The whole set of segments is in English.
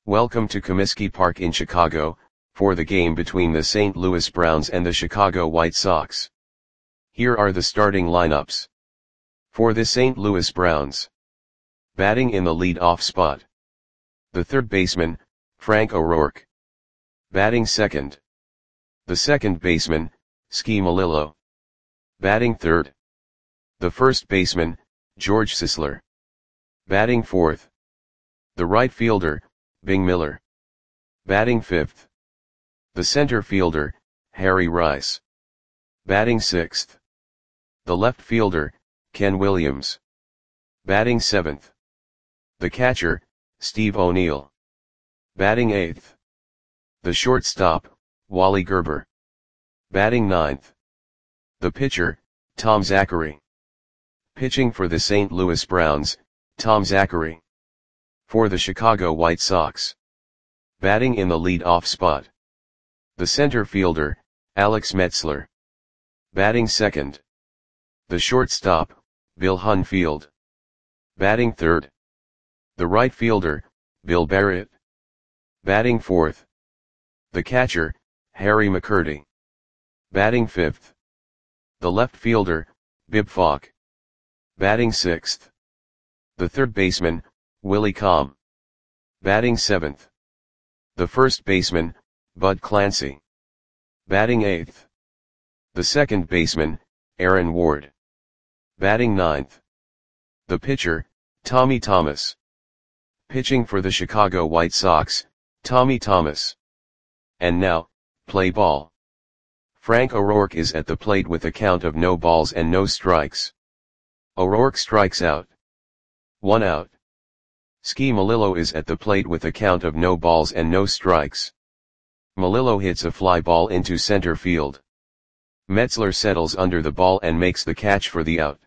Welcome to Comiskey Park in Chicago, for the game between the St. Louis Browns and the Chicago White Sox. Here are the starting lineups. For the St. Louis Browns. Batting in the lead-off spot. The third baseman, Frank O'Rourke. Batting second. The second baseman, Ski Melillo. Batting third. The first baseman, George Sisler. Batting fourth. The right fielder, Bing Miller. Batting fifth. The center fielder, Harry Rice. Batting sixth. The left fielder, Ken Williams. Batting seventh. The catcher, Steve O'Neill. Batting eighth. The shortstop, Wally Gerber. Batting ninth. The pitcher, Tom Zachary. Pitching for the St. Louis Browns, Tom Zachary. For the Chicago White Sox. Batting in the lead-off spot. The center fielder, Alex Metzler. Batting second. The shortstop, Bill Hunfield. Batting third. The right fielder, Bill Barrett. Batting fourth. The catcher, Harry McCurdy. Batting fifth. The left fielder, Bib Falk. Batting sixth. The third baseman, Willie Comm. Batting seventh. The first baseman, Bud Clancy. Batting eighth. The second baseman, Aaron Ward. Batting ninth. The pitcher, Tommy Thomas. Pitching for the Chicago White Sox, Tommy Thomas. And now, play ball. Frank O'Rourke is at the plate with a count of no balls and no strikes. O'Rourke strikes out. 1 out. Ski Melillo is at the plate with a count of no balls and no strikes. Melillo hits a fly ball into center field. Metzler settles under the ball and makes the catch for the out.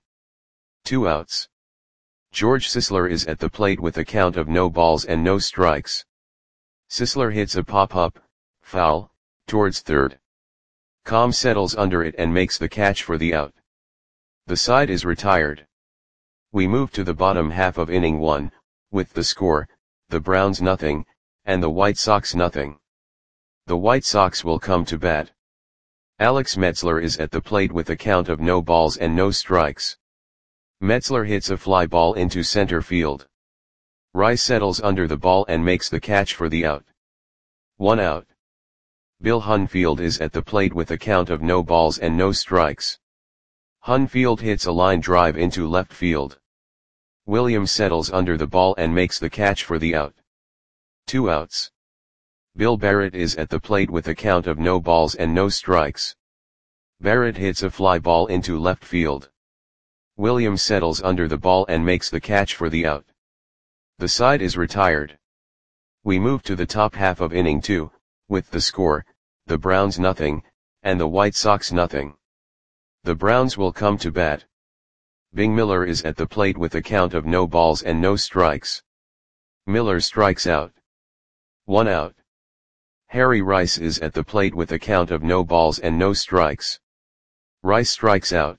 2 outs. George Sisler is at the plate with a count of no balls and no strikes. Sisler hits a pop-up, foul, towards third. Comm settles under it and makes the catch for the out. The side is retired. We move to the bottom half of inning 1, with the score, the Browns nothing, and the White Sox nothing. The White Sox will come to bat. Alex Metzler is at the plate with a count of no balls and no strikes. Metzler hits a fly ball into center field. Rice settles under the ball and makes the catch for the out. 1 out. Bill Hunfield is at the plate with a count of no balls and no strikes. Hunfield hits a line drive into left field. Williams settles under the ball and makes the catch for the out. 2 outs. Bill Barrett is at the plate with a count of no balls and no strikes. Barrett hits a fly ball into left field. Williams settles under the ball and makes the catch for the out. The side is retired. We move to the top half of inning 2, with the score, the Browns nothing, and the White Sox nothing. The Browns will come to bat. Bing Miller is at the plate with a count of no balls and no strikes. Miller strikes out. 1 out. Harry Rice is at the plate with a count of no balls and no strikes. Rice strikes out.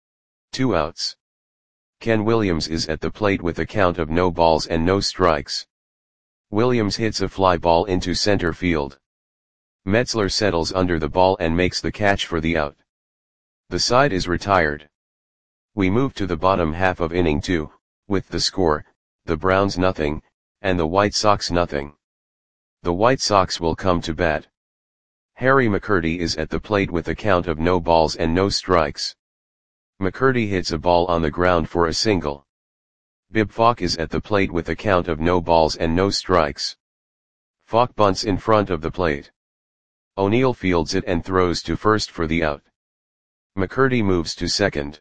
2 outs. Ken Williams is at the plate with a count of no balls and no strikes. Williams hits a fly ball into center field. Metzler settles under the ball and makes the catch for the out. The side is retired. We move to the bottom half of inning 2, with the score, the Browns nothing, and the White Sox nothing. The White Sox will come to bat. Harry McCurdy is at the plate with a count of no balls and no strikes. McCurdy hits a ball on the ground for a single. Bib Falk is at the plate with a count of no balls and no strikes. Falk bunts in front of the plate. O'Neill fields it and throws to first for the out. McCurdy moves to second.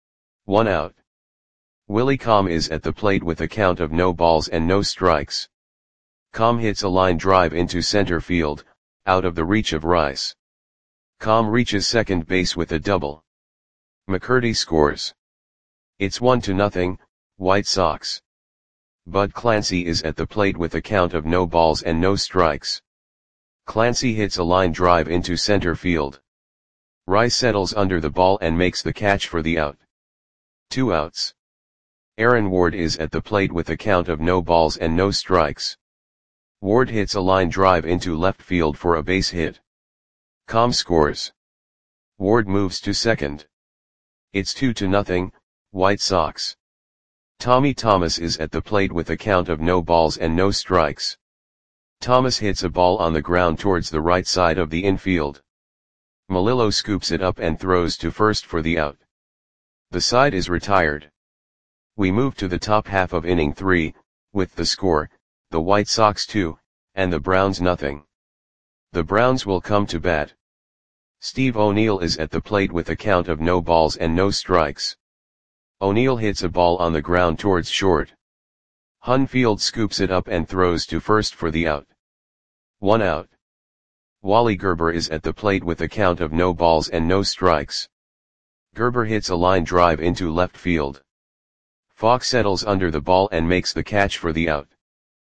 1 out. Willie Comm is at the plate with a count of no balls and no strikes. Comm hits a line drive into center field, out of the reach of Rice. Comm reaches second base with a double. McCurdy scores. It's 1-0, White Sox. Bud Clancy is at the plate with a count of no balls and no strikes. Clancy hits a line drive into center field. Rice settles under the ball and makes the catch for the out. 2 outs. Aaron Ward is at the plate with a count of no balls and no strikes. Ward hits a line drive into left field for a base hit. Com scores. Ward moves to second. It's 2-0, White Sox. Tommy Thomas is at the plate with a count of no balls and no strikes. Thomas hits a ball on the ground towards the right side of the infield. Melillo scoops it up and throws to first for the out. The side is retired. We move to the top half of inning 3, with the score, the White Sox 2, and the Browns nothing. The Browns will come to bat. Steve O'Neill is at the plate with a count of no balls and no strikes. O'Neill hits a ball on the ground towards short. Hunfield scoops it up and throws to first for the out. 1 out. Wally Gerber is at the plate with a count of no balls and no strikes. Gerber hits a line drive into left field. Falk settles under the ball and makes the catch for the out.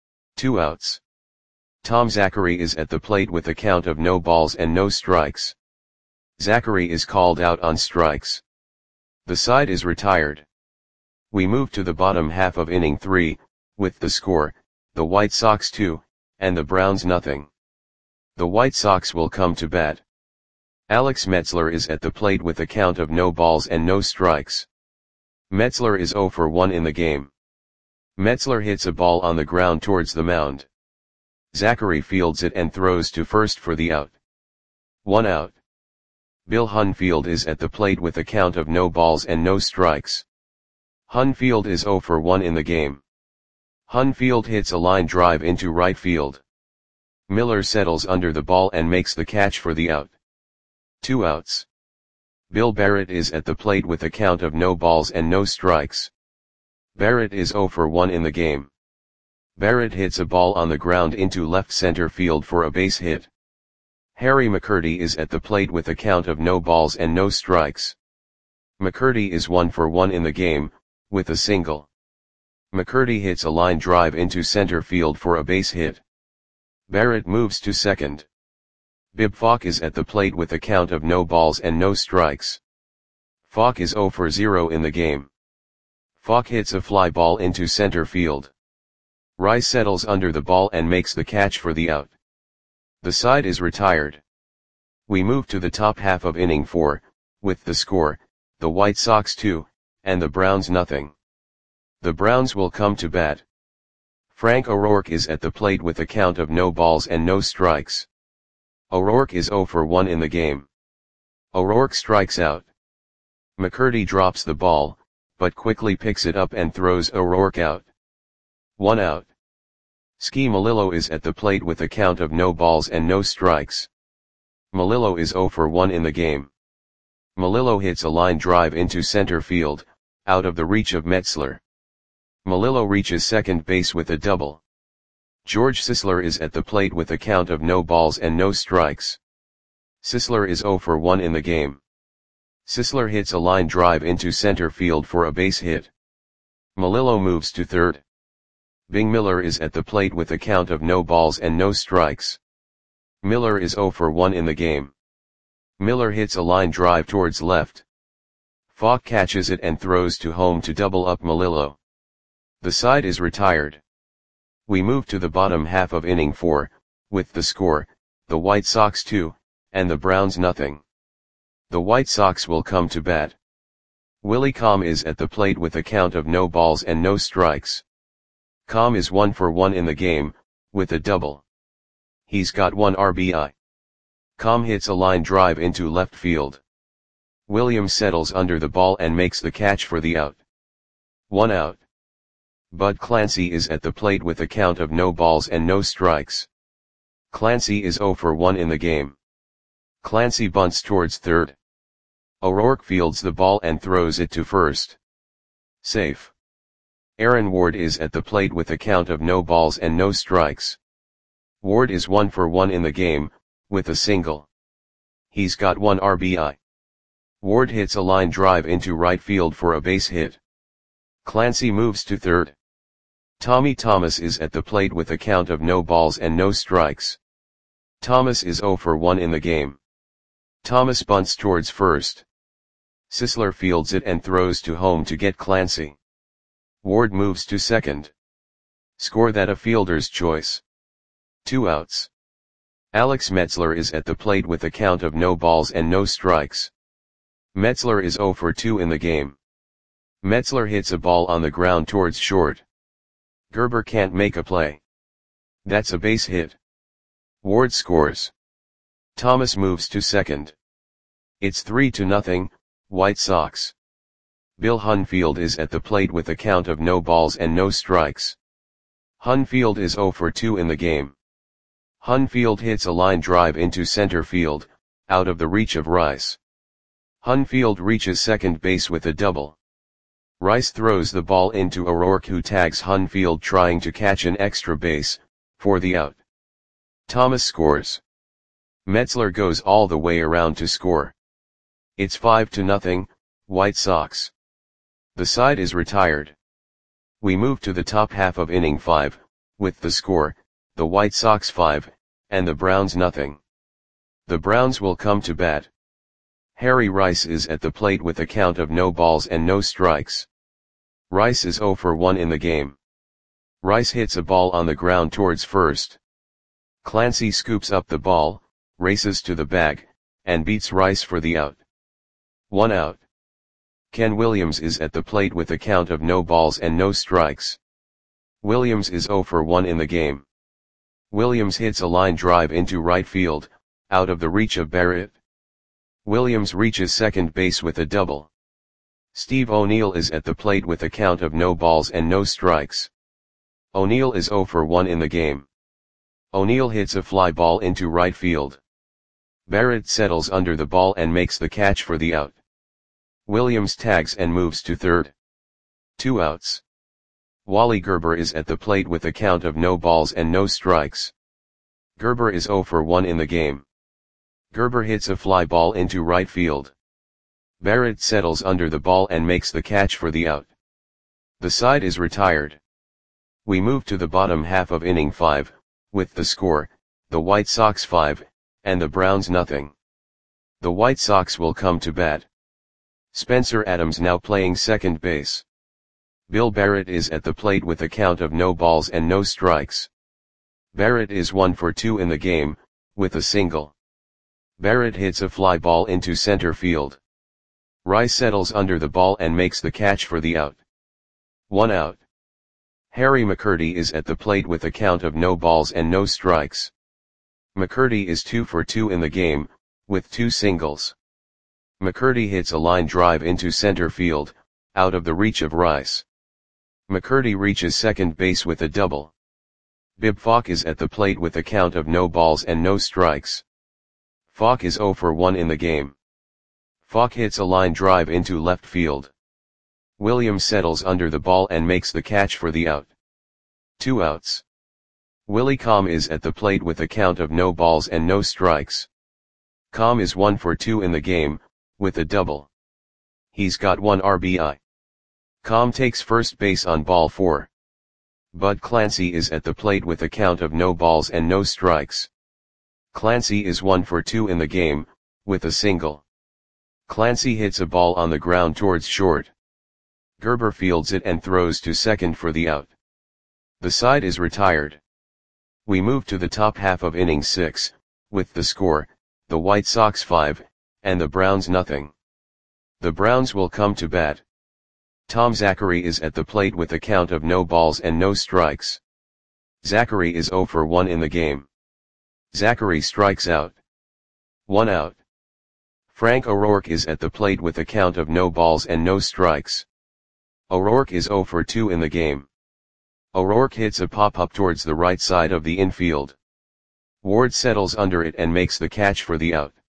2 outs. Tom Zachary is at the plate with a count of no balls and no strikes. Zachary is called out on strikes. The side is retired. We move to the bottom half of inning 3, with the score, the White Sox 2, and the Browns nothing. The White Sox will come to bat. Alex Metzler is at the plate with a count of no balls and no strikes. Metzler is 0 for 1 in the game. Metzler hits a ball on the ground towards the mound. Zachary fields it and throws to first for the out. 1 out. Bill Hunfield is at the plate with a count of no balls and no strikes. Hunfield is 0 for 1 in the game. Hunfield hits a line drive into right field. Miller settles under the ball and makes the catch for the out. 2 outs. Bill Barrett is at the plate with a count of no balls and no strikes. Barrett is 0 for 1 in the game. Barrett hits a ball on the ground into left center field for a base hit. Harry McCurdy is at the plate with a count of no balls and no strikes. McCurdy is 1 for 1 in the game, with a single. McCurdy hits a line drive into center field for a base hit. Barrett moves to second. Bib Falk is at the plate with a count of no balls and no strikes. Falk is 0 for 0 in the game. Falk hits a fly ball into center field. Rice settles under the ball and makes the catch for the out. The side is retired. We move to the top half of inning 4, with the score, the White Sox 2, and the Browns nothing. The Browns will come to bat. Frank O'Rourke is at the plate with a count of no balls and no strikes. O'Rourke is 0 for 1 in the game. O'Rourke strikes out. McCurdy drops the ball, but quickly picks it up and throws O'Rourke out. 1 out. Ski Melillo is at the plate with a count of no balls and no strikes. Melillo is 0 for 1 in the game. Melillo hits a line drive into center field, out of the reach of Metzler. Melillo reaches second base with a double. George Sisler is at the plate with a count of no balls and no strikes. Sisler is 0 for 1 in the game. Sisler hits a line drive into center field for a base hit. Melillo moves to third. Bing Miller is at the plate with a count of no balls and no strikes. Miller is 0 for 1 in the game. Miller hits a line drive towards left. Falk catches it and throws to home to double up Melillo. The side is retired. We move to the bottom half of inning 4, with the score, the White Sox 2, and the Browns nothing. The White Sox will come to bat. Willie Comm is at the plate with a count of no balls and no strikes. Comm is 1 for 1 in the game, with a double. He's got 1 RBI. Comm hits a line drive into left field. Williams settles under the ball and makes the catch for the out. 1 out. Bud Clancy is at the plate with a count of no balls and no strikes. Clancy is 0 for 1 in the game. Clancy bunts towards third. O'Rourke fields the ball and throws it to first. Safe. Aaron Ward is at the plate with a count of no balls and no strikes. Ward is 1 for 1 in the game, with a single. He's got 1 RBI. Ward hits a line drive into right field for a base hit. Clancy moves to third. Tommy Thomas is at the plate with a count of no balls and no strikes. Thomas is 0 for 1 in the game. Thomas bunts towards first. Sisler fields it and throws to home to get Clancy. Ward moves to second. Score that a fielder's choice. 2 outs. Alex Metzler is at the plate with a count of no balls and no strikes. Metzler is 0 for 2 in the game. Metzler hits a ball on the ground towards short. Gerber can't make a play. That's a base hit. Ward scores. Thomas moves to second. It's 3-0, White Sox. Bill Hunfield is at the plate with a count of no balls and no strikes. Hunfield is 0 for 2 in the game. Hunfield hits a line drive into center field, out of the reach of Rice. Hunfield reaches second base with a double. Rice throws the ball into O'Rourke, who tags Hunfield trying to catch an extra base, for the out. Thomas scores. Metzler goes all the way around to score. It's 5-0, White Sox. The side is retired. We move to the top half of inning 5, with the score, the White Sox 5, and the Browns nothing. The Browns will come to bat. Harry Rice is at the plate with a count of no balls and no strikes. Rice is 0 for 1 in the game. Rice hits a ball on the ground towards first. Clancy scoops up the ball, races to the bag, and beats Rice for the out. 1 out. Ken Williams is at the plate with a count of no balls and no strikes. Williams is 0 for 1 in the game. Williams hits a line drive into right field, out of the reach of Barrett. Williams reaches second base with a double. Steve O'Neill is at the plate with a count of no balls and no strikes. O'Neill is 0 for 1 in the game. O'Neill hits a fly ball into right field. Barrett settles under the ball and makes the catch for the out. Williams tags and moves to third. 2 outs. Wally Gerber is at the plate with a count of no balls and no strikes. Gerber is 0 for 1 in the game. Gerber hits a fly ball into right field. Barrett settles under the ball and makes the catch for the out. The side is retired. We move to the bottom half of inning 5, with the score, the White Sox 5, and the Browns nothing. The White Sox will come to bat. Spencer Adams now playing second base. Bill Barrett is at the plate with a count of no balls and no strikes. Barrett is 1 for 2 in the game, with a single. Barrett hits a fly ball into center field. Rice settles under the ball and makes the catch for the out. 1 out. Harry McCurdy is at the plate with a count of no balls and no strikes. McCurdy is 2 for 2 in the game, with 2 singles. McCurdy hits a line drive into center field, out of the reach of Rice. McCurdy reaches second base with a double. Bib Falk is at the plate with a count of no balls and no strikes. Falk is 0 for 1 in the game. Falk hits a line drive into left field. Williams settles under the ball and makes the catch for the out. 2 outs. Willie Comm is at the plate with a count of no balls and no strikes. Comm is 1 for 2 in the game, with a double. He's got 1 RBI. Comm takes first base on ball 4. Bud Clancy is at the plate with a count of no balls and no strikes. Clancy is 1 for 2 in the game, with a single. Clancy hits a ball on the ground towards short. Gerber fields it and throws to second for the out. The side is retired. We move to the top half of inning 6, with the score, the White Sox 5, and the Browns nothing. The Browns will come to bat. Tom Zachary is at the plate with a count of no balls and no strikes. Zachary is 0 for 1 in the game. Zachary strikes out. 1 out. Frank O'Rourke is at the plate with a count of no balls and no strikes. O'Rourke is 0 for 2 in the game. O'Rourke hits a pop-up towards the right side of the infield. Ward settles under it and makes the catch for the out.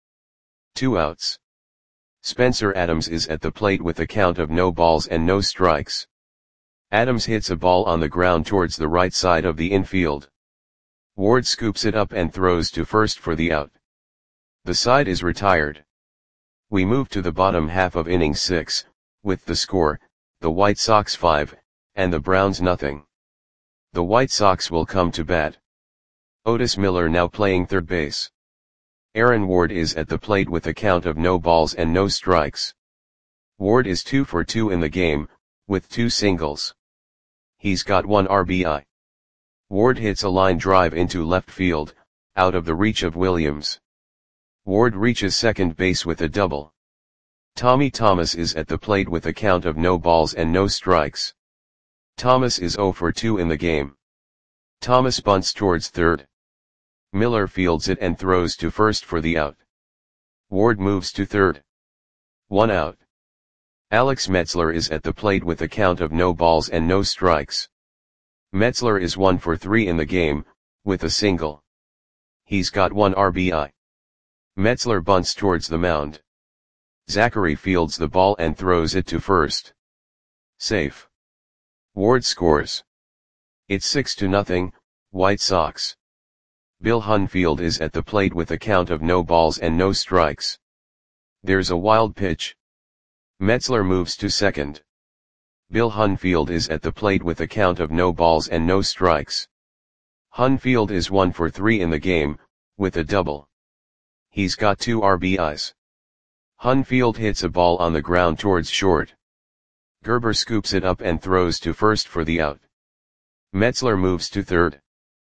2 outs. Spencer Adams is at the plate with a count of no balls and no strikes. Adams hits a ball on the ground towards the right side of the infield. Ward scoops it up and throws to first for the out. The side is retired. We move to the bottom half of inning 6, with the score, the White Sox 5, and the Browns nothing. The White Sox will come to bat. Otis Miller now playing third base. Aaron Ward is at the plate with a count of no balls and no strikes. Ward is 2 for 2 in the game, with 2 singles. He's got 1 RBI. Ward hits a line drive into left field, out of the reach of Williams. Ward reaches second base with a double. Tommy Thomas is at the plate with a count of no balls and no strikes. Thomas is 0 for 2 in the game. Thomas bunts towards third. Miller fields it and throws to first for the out. Ward moves to third. 1 out. Alex Metzler is at the plate with a count of no balls and no strikes. Metzler is 1 for 3 in the game, with a single. He's got 1 RBI. Metzler bunts towards the mound. Zachary fields the ball and throws it to first. Safe. Ward scores. It's 6-0, White Sox. Bill Hunfield is at the plate with a count of no balls and no strikes. There's a wild pitch. Metzler moves to second. Bill Hunfield is at the plate with a count of no balls and no strikes. Hunfield is 1 for 3 in the game, with a double. He's got 2 RBIs. Hunfield hits a ball on the ground towards short. Gerber scoops it up and throws to first for the out. Metzler moves to third.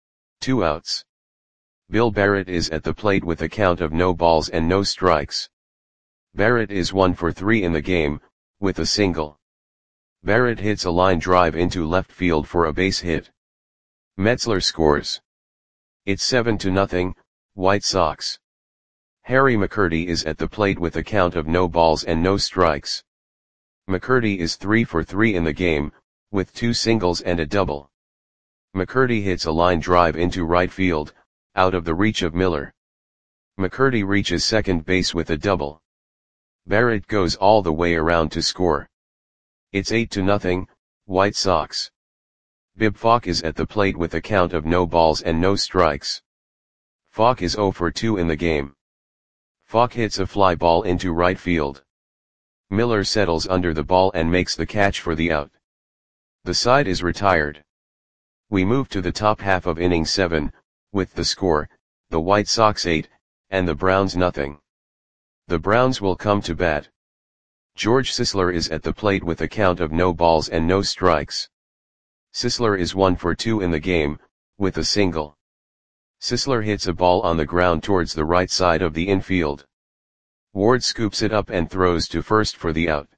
2 outs. Bill Barrett is at the plate with a count of no balls and no strikes. Barrett is 1 for 3 in the game, with a single. Barrett hits a line drive into left field for a base hit. Metzler scores. It's 7-0, White Sox. Harry McCurdy is at the plate with a count of no balls and no strikes. McCurdy is 3 for 3 in the game, with 2 singles and a double. McCurdy hits a line drive into right field, out of the reach of Miller. McCurdy reaches second base with a double. Barrett goes all the way around to score. It's 8-0, White Sox. Bib Falk is at the plate with a count of no balls and no strikes. Falk is 0 for 2 in the game. Falk hits a fly ball into right field. Miller settles under the ball and makes the catch for the out. The side is retired. We move to the top half of inning 7, with the score, the White Sox 8, and the Browns nothing. The Browns will come to bat. George Sisler is at the plate with a count of no balls and no strikes. Sisler is 1 for 2 in the game, with a single. Sisler hits a ball on the ground towards the right side of the infield. Ward scoops it up and throws to first for the out.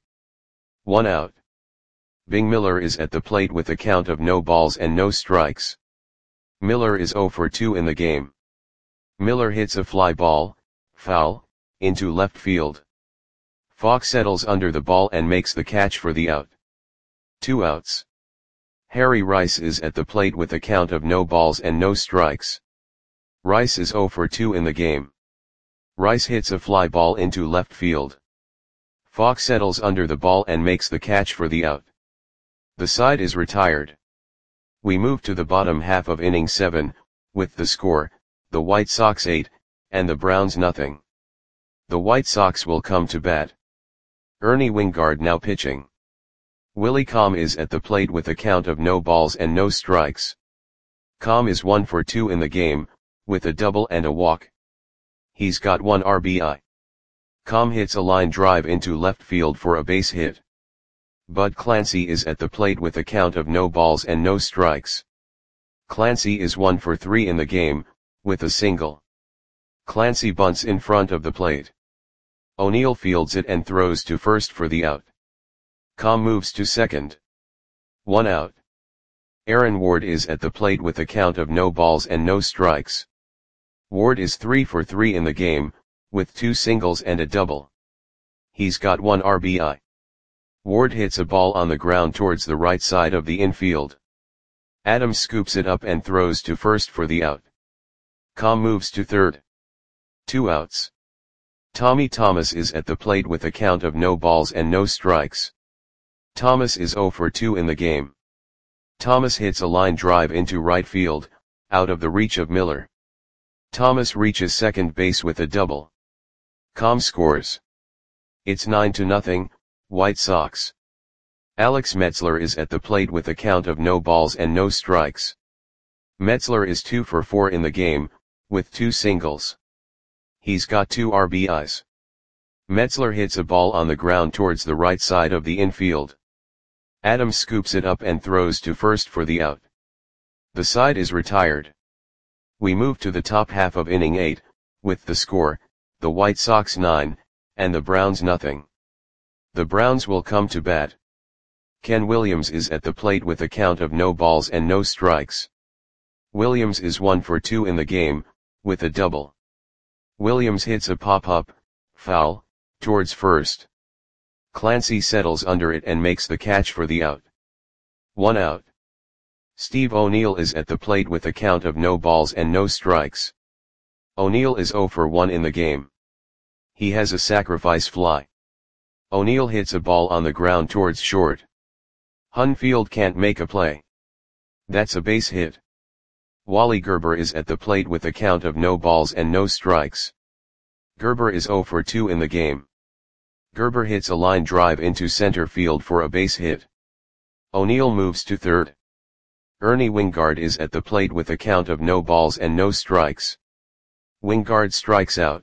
1 out. Bing Miller is at the plate with a count of no balls and no strikes. Miller is 0 for 2 in the game. Miller hits a fly ball, foul, into left field. Falk settles under the ball and makes the catch for the out. 2 outs. Harry Rice is at the plate with a count of no balls and no strikes. Rice is 0 for 2 in the game. Rice hits a fly ball into left field. Falk settles under the ball and makes the catch for the out. The side is retired. We move to the bottom half of inning 7, with the score, the White Sox 8, and the Browns nothing. The White Sox will come to bat. Ernie Wingard now pitching. Willie Comm is at the plate with a count of no balls and no strikes. Comm is 1 for 2 in the game, with a double and a walk. He's got 1 RBI. Comm hits a line drive into left field for a base hit. Bud Clancy is at the plate with a count of no balls and no strikes. Clancy is 1 for 3 in the game, with a single. Clancy bunts in front of the plate. O'Neill fields it and throws to first for the out. Comm moves to second. 1 out. Aaron Ward is at the plate with a count of no balls and no strikes. Ward is 3 for 3 in the game, with 2 singles and a double. He's got 1 RBI. Ward hits a ball on the ground towards the right side of the infield. Adams scoops it up and throws to first for the out. Comm moves to third. 2 outs. Tommy Thomas is at the plate with a count of no balls and no strikes. Thomas is 0 for 2 in the game. Thomas hits a line drive into right field, out of the reach of Miller. Thomas reaches second base with a double. Comm scores. It's 9-0, White Sox. Alex Metzler is at the plate with a count of no balls and no strikes. Metzler is 2 for 4 in the game, with 2 singles. He's got 2 RBIs. Metzler hits a ball on the ground towards the right side of the infield. Adams scoops it up and throws to first for the out. The side is retired. We move to the top half of inning 8, with the score, the White Sox 9, and the Browns nothing. The Browns will come to bat. Ken Williams is at the plate with a count of no balls and no strikes. Williams is 1 for 2 in the game, with a double. Williams hits a pop-up, foul, towards first. Clancy settles under it and makes the catch for the out. 1 out. Steve O'Neill is at the plate with a count of no balls and no strikes. O'Neill is 0 for 1 in the game. He has a sacrifice fly. O'Neill hits a ball on the ground towards short. Hunfield can't make a play. That's a base hit. Wally Gerber is at the plate with a count of no balls and no strikes. Gerber is 0 for 2 in the game. Gerber hits a line drive into center field for a base hit. O'Neill moves to third. Ernie Wingard is at the plate with a count of no balls and no strikes. Wingard strikes out.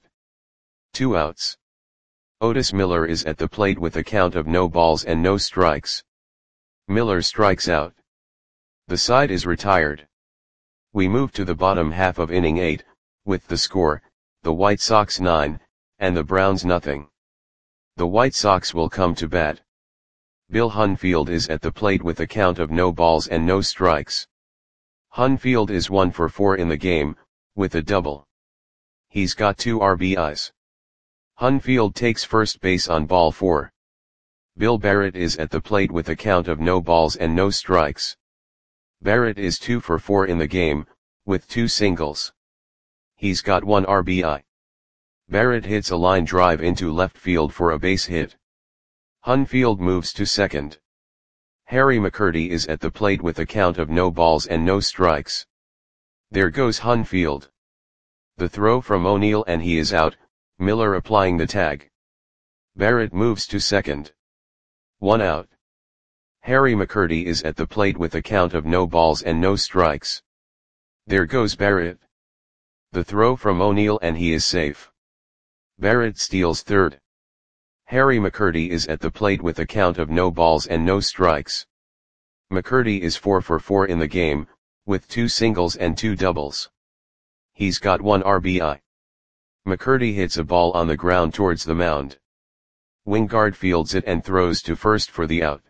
2 outs. Otis Miller is at the plate with a count of no balls and no strikes. Miller strikes out. The side is retired. We move to the bottom half of inning 8, with the score, the White Sox 9, and the Browns nothing. The White Sox will come to bat. Bill Hunfield is at the plate with a count of no balls and no strikes. Hunfield is 1 for 4 in the game, with a double. He's got 2 RBIs. Hunfield takes first base on ball 4. Bill Barrett is at the plate with a count of no balls and no strikes. Barrett is 2 for 4 in the game, with 2 singles. He's got 1 RBI. Barrett hits a line drive into left field for a base hit. Hunfield moves to second. Harry McCurdy is at the plate with a count of no balls and no strikes. There goes Hunfield. The throw from O'Neill and he is out, Miller applying the tag. Barrett moves to second. 1 out. Harry McCurdy is at the plate with a count of no balls and no strikes. There goes Barrett. The throw from O'Neill and he is safe. Barrett steals third. Harry McCurdy is at the plate with a count of no balls and no strikes. McCurdy is 4 for 4 in the game, with 2 singles and 2 doubles. He's got 1 RBI. McCurdy hits a ball on the ground towards the mound. Wingard fields it and throws to first for the out.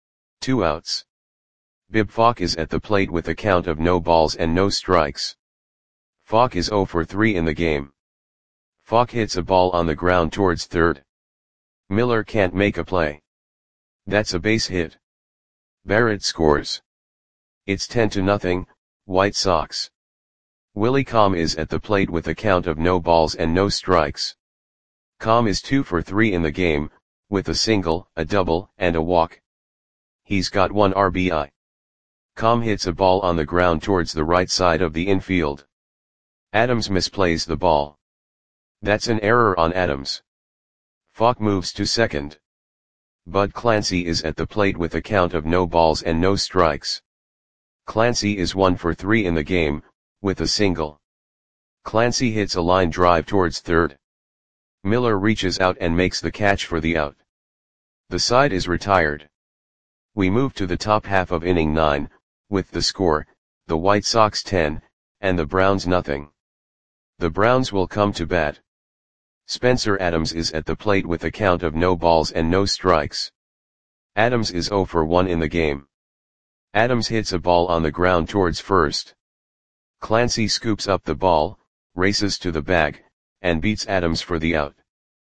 2 outs. Bib Falk is at the plate with a count of no balls and no strikes. Falk is 0 for 3 in the game. Falk hits a ball on the ground towards third. Miller can't make a play. That's a base hit. Barrett scores. It's 10-0, White Sox. Willie Comm is at the plate with a count of no balls and no strikes. Comm is 2 for 3 in the game, with a single, a double, and a walk. He's got 1 RBI. Comm hits a ball on the ground towards the right side of the infield. Adams misplays the ball. That's an error on Adams. Falk moves to second. Bud Clancy is at the plate with a count of no balls and no strikes. Clancy is 1 for 3 in the game, with a single. Clancy hits a line drive towards third. Miller reaches out and makes the catch for the out. The side is retired. We move to the top half of inning 9, with the score, the White Sox 10, and the Browns nothing. The Browns will come to bat. Spencer Adams is at the plate with a count of no balls and no strikes. Adams is 0 for 1 in the game. Adams hits a ball on the ground towards first. Clancy scoops up the ball, races to the bag, and beats Adams for the out.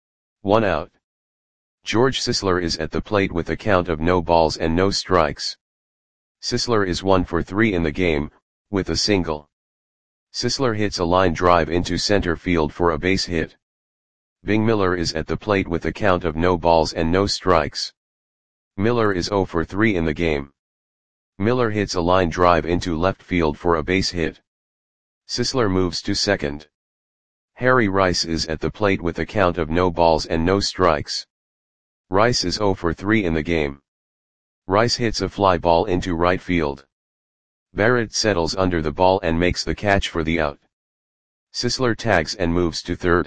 1 out. George Sisler is at the plate with a count of no balls and no strikes. Sisler is 1 for 3 in the game, with a single. Sisler hits a line drive into center field for a base hit. Bing Miller is at the plate with a count of no balls and no strikes. Miller is 0 for 3 in the game. Miller hits a line drive into left field for a base hit. Sisler moves to second. Harry Rice is at the plate with a count of no balls and no strikes. Rice is 0 for 3 in the game. Rice hits a fly ball into right field. Barrett settles under the ball and makes the catch for the out. Sisler tags and moves to third.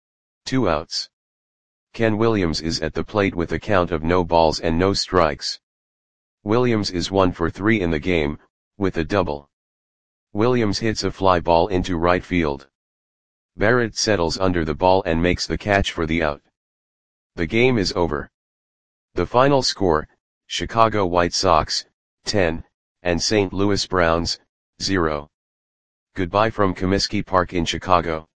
2 outs. Ken Williams is at the plate with a count of no balls and no strikes. Williams is 1 for 3 in the game, with a double. Williams hits a fly ball into right field. Barrett settles under the ball and makes the catch for the out. The game is over. The final score, Chicago White Sox, 10, and St. Louis Browns, 0. Goodbye from Comiskey Park in Chicago.